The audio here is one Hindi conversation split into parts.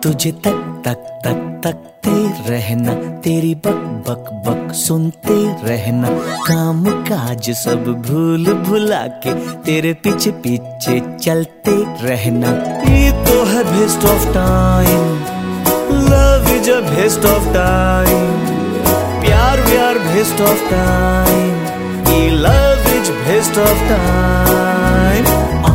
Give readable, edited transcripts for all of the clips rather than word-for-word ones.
तुझे तक तक तक तकते रहना, तेरी बक बक बक सुनते रहना, काम काज सब भूल भुला के तेरे पीछे पीछे चलते रहना। ये तो है best of time, love is a best of time, प्यार व्यार बेस्ट ऑफ टाइम, ये love is best of time.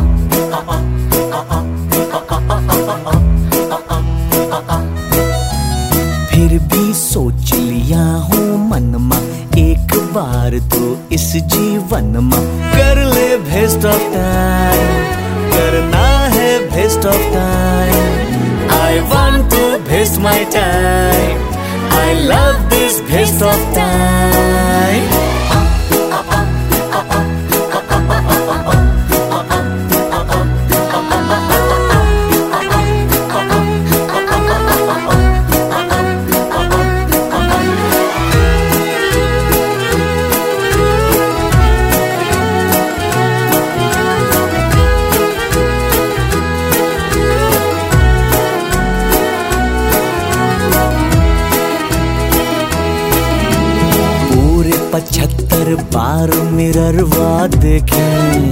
फिर भी सोच लिया हूँ मनमा, एक बार तो इस जीवन में कर ले बेस्ट ऑफ टाइम, करना है best of time. I want to best my time, I love this best of time. पूरे 75 बार मिररवा देखे,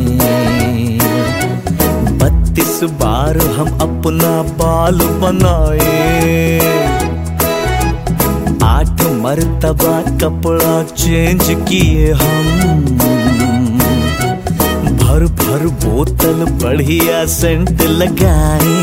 32 बार हम अपना बाल बनाए, 8 मर्तबा कपड़ा चेंज किए हम, भर भर बोतल बढ़िया सेंट लगाए,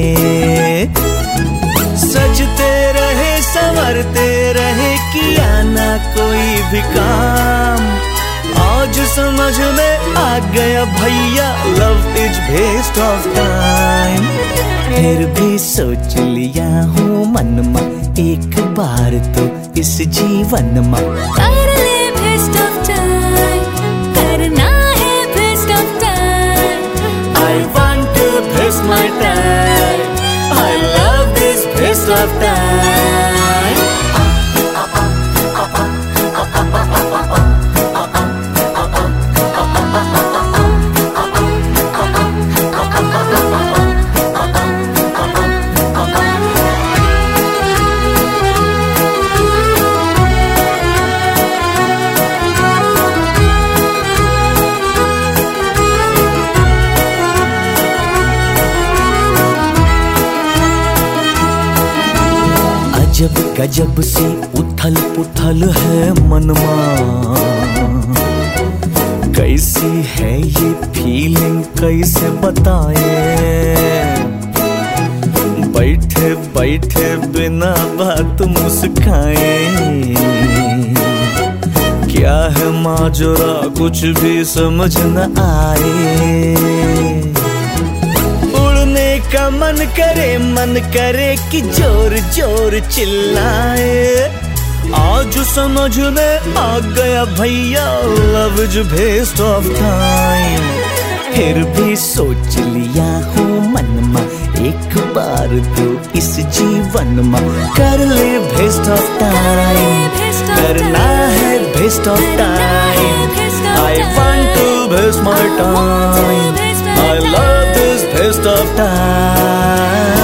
सजते रहे संवरते रहे, किया ना कोई भी काम। आज समझ में आ गया भैया, love is best of time. फिर भी सोच लिया हूँ मन में, एक बार तो इस जीवन में कर ले बेस्ट ऑफ टाइम, करना है best of time. I want to best my time, I love this best of time. अजब गजब सी उथल पुथल है मनमा, कैसी है ये फीलिंग कैसे बताए, बैठे बैठे बिना बात मुस्काए, क्या है माजरा कुछ भी समझ न आए। का मन करे कि जोर जोर चिल्लाए, आज समझ में आ गया भैया, love is best of time. फिर भी सोच लिया हूँ मन में, एक बार तो इस जीवन में कर ले बेस्ट ऑफ टाइम, करना है best of time. I want to best my time, I love this best of time.